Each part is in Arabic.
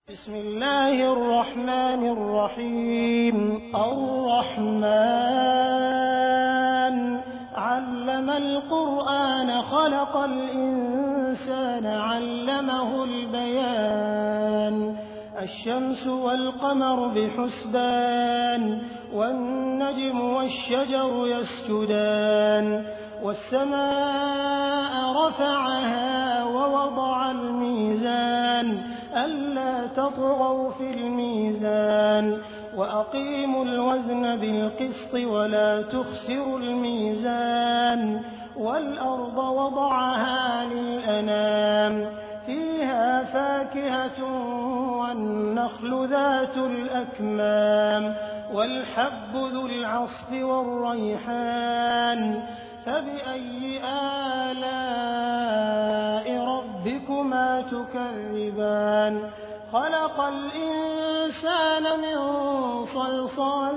بسم الله الرحمن الرحيم الرحمن علم القرآن خلق الإنسان علمه البيان الشمس والقمر بحسبان والنجم والشجر يسجدان والسماء رفعها ووضع الميزان ألا تطغوا في الميزان وأقيموا الوزن بالقسط ولا تخسروا الميزان والأرض وضعها للأنام فيها فاكهة والنخل ذات الأكمام والحب ذو العصف والريحان فبأي آلاء ربكما تكذبان خلق الإنسان من صلصال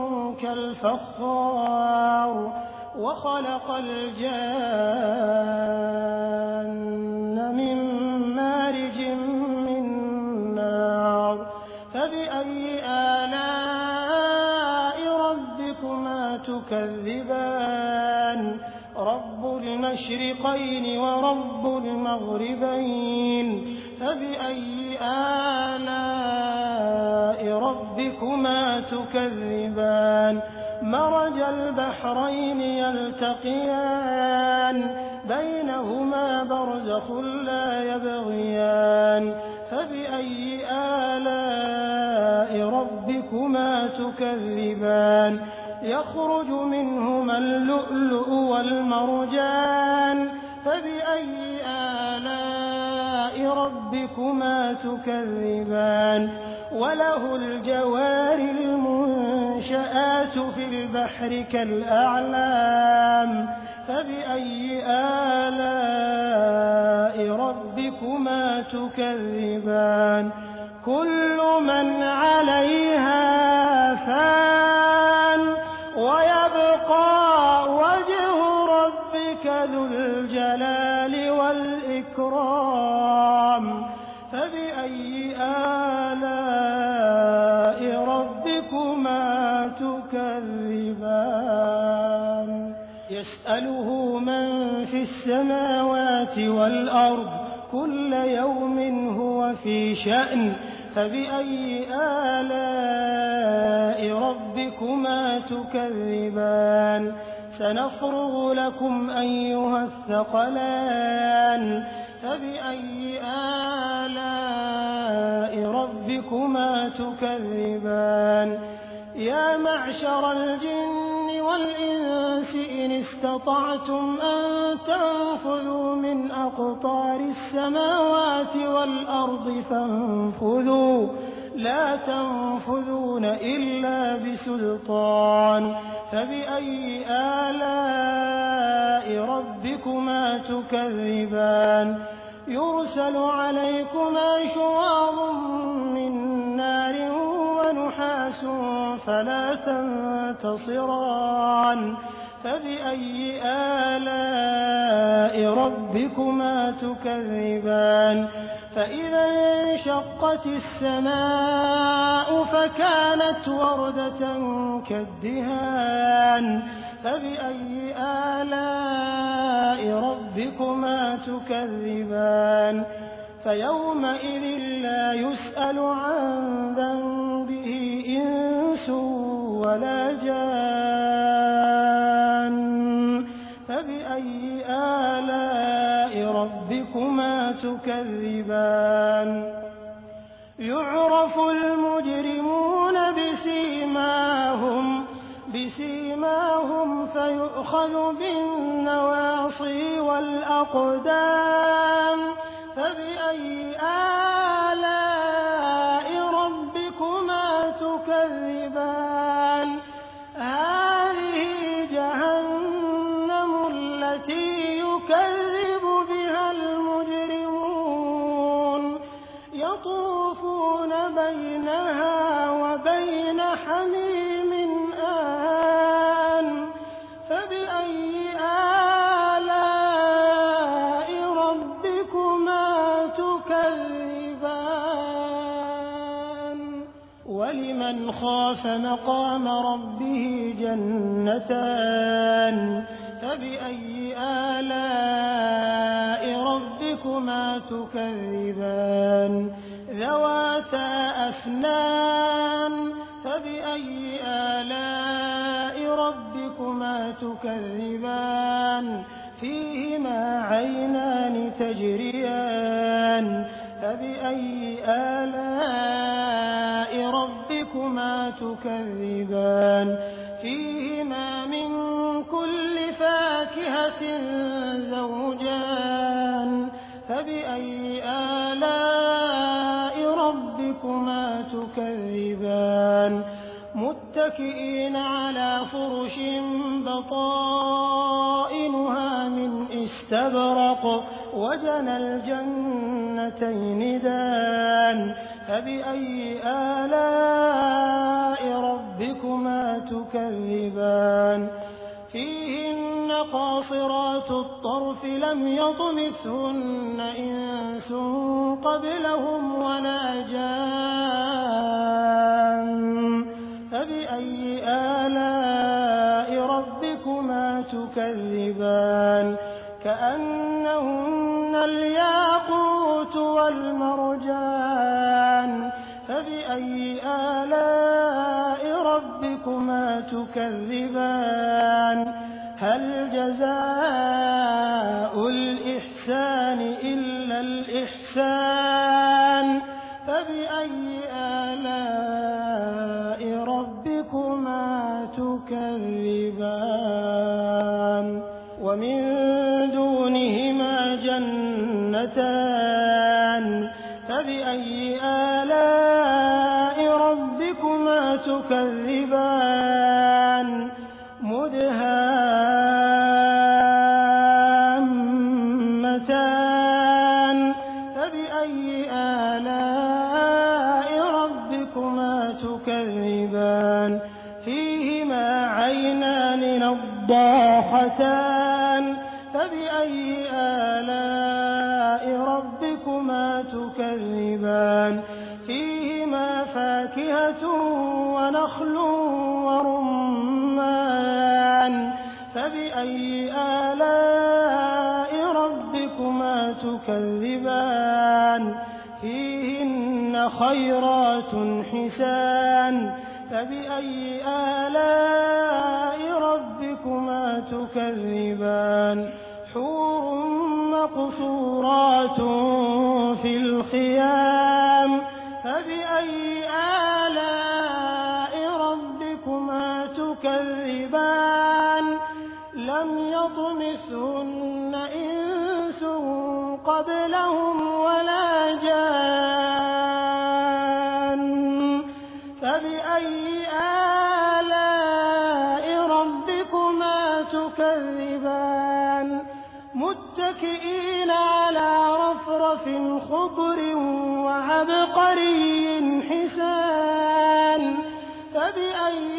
كالفخار وخلق الجان من مارج من نار فبأي آلاء ربكما تكذبان رب المشرقين ورب المغربين فبأي آلاء ربكما تكذبان مرج البحرين يلتقيان بينهما برزخ لا يبغيان فبأي آلاء ربكما تكذبان يخرج منهما اللؤلؤ والمرجان فبأي آلاء ربكما تكذبان وله الجوار المنشآت في البحر كالأعلام فبأي آلاء ربكما تكذبان كل من عليها فان ويبقى وجه ربك ذو الجلال والإكرام فبأي آلاء ربكما تكذبان يسأله من في السماوات والأرض كل يوم هو في شأن فبأي آلاء ربكما تكذبان سنفرغ لكم أيها الثقلان فبأي آلاء ربكما تكذبان يا معشر الجن والإنس إن استطعتم أن تنفذوا من أقطار السماوات والأرض فانفذوا لا تنفذون إلا بسلطان فبأي آلاء ربكما تكذبان يرسل عليكما شواظ من نار ونحاس فلا تنتصران فبأي آلاء ربكما تكذبان فإذا انشقت السماء فكانت وردة كالدهان فبأي آلاء ربكما تكذبان فيومئذ لا يسأل عن ذنبه إنس ولا جان فبأي آلاء ربكما تكذبان يعرف المجرمون بسيماهم فيؤخذ بالنواصي والأقدام فبأي آلاء ربكما تكذبان هذه جهنم التي يكذب بها المجرمون يطوفون بينها وبين حميم آن فبأي آلاء ربكما تكذبان وَلِمَنْ خَافَ مَقَامَ رَبِّهِ جَنَّتَانِ فَبِأَيِّ آلَاءِ رَبِّكُمَا تُكَذِّبَانِ ذَوَاتَا أَفْنَانٍ فَبِأَيِّ آلَاءِ رَبِّكُمَا تُكَذِّبَانِ فِيهِمَا عَيْنَانِ تَجْرِيَانِ فَبِأَيِّ آلَاءِ رَبِّكُمَا تُكَذِّبَانِ فِيهِمَا مِن كُلِّ فَاكِهَةٍ زَوْجَانِ فَبِأَيِّ آلَاءِ رَبِّكُمَا تُكَذِّبَانِ مُتَّكِئِينَ عَلَىٰ فُرُشٍ بَطَائِنُهَا مِنْ إِسْتَبْرَقٍ وَجَنَى الْجَنَّتَيْنِ دَانٍ فَبِأَيِّ آلَاءِ رَبِّكُمَا تُكَذِّبَانِ فِيهِنَّ قَاصِرَاتُ الطَّرْفِ لَمْ يَطْمِثْهُنَّ إِنسٌ قَبْلَهُمْ وَلَا جَانٌّ فَبِأَيِّ آلَاءِ رَبِّكُمَا تُكَذِّبَانِ كَأَنَّهُنَّ الْيَاقُوتُ وَالْمَرْجَانُ فَبِأَيِّ آلَاءِ رَبِّكُمَا تُكَذِّبَانِ هَلْ جَزَاءُ الْإِحْسَانِ إِلَّا الْإِحْسَانُ فَبِأَيِّ آلَاءِ رَبِّكُمَا تُكَذِّبَانِ وَمِن دُونِهِمَا جَنَّتَانِ فَبِأَيِّ آلَاءِ رَبِّكُمَا تُكَذِّبَانِ مُدْهَامَّتَانِ فَبِأَيِّ آلَاءِ رَبِّكُمَا تُكَذِّبَانِ فِيهِمَا عَيْنَانِ نَضَّاخَتَانِ فَبِأَيِّ آلَاءِ رَبِّكُمَا تُكَذِّبَانِ فِيهِمَا فَاكِهَةٌ وَنَخْلٌ وَرُمَّانٌ فَبِأَيِّ آلَاءِ رَبِّكُمَا تُكَذِّبَانِ فِيهِنَّ خَيْرَاتٌ حِسَانٌ فَبِأَيِّ آلَاءِ رَبِّكُمَا تُكَذِّبَانِ حُورٌ مَّقْصُورَاتٌ فِي الْخِيَامِ فَبِأَيِّ آلَاءِ رَبِّكُمَا تُكَذِّبَانِ لَمْ يَطْمِثْهُنَّ إِنسٌ قَبْلَهُمْ وَلَا جَانٌّ فَبِأَيِّ آلَاءِ رَبِّكُمَا تُكَذِّبَانِ مُتَّكِئِينَ عَلَىٰ رَفْرَفٍ خُضْرٍ وَعَبْقَرِيٍّ حِسَانٍ فَبِأَيِّ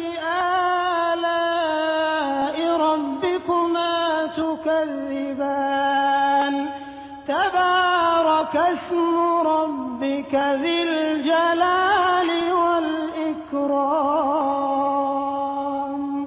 آلَاءِ رَبِّكُمَا تُكَذِّبَانِ تَبَارَكَ اسْمُ رَبِّكَ ذِي الْجَلَالِ وَالْإِكْرَامِ